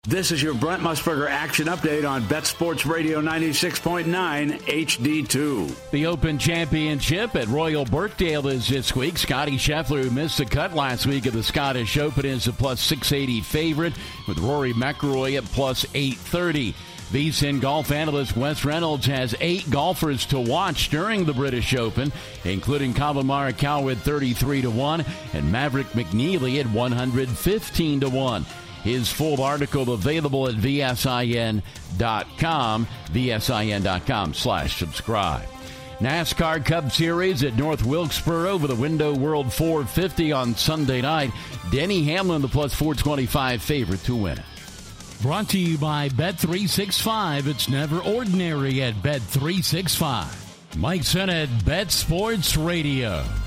This is your Brent Musburger action update on Bet Sports Radio 96.9 HD2. The Open Championship at Royal Birkdale is this week. Scottie Scheffler, who missed the cut last week of the Scottish Open, is a plus 680 favorite, with Rory McIlroy at plus 830. VSiN golf analyst Wes Reynolds has 8 golfers to watch during the British Open, including Colin Morikawa at 33-1 and Maverick McNeely at 115-1. His full article available at VSIN.com, VSIN.com/subscribe. NASCAR Cup Series at North Wilkesboro over the Window World 450 on Sunday night. Denny Hamlin, the plus 425 favorite to win it. Brought to you by Bet365. It's never ordinary at Bet365. Mike Sennett, Bet Sports Radio.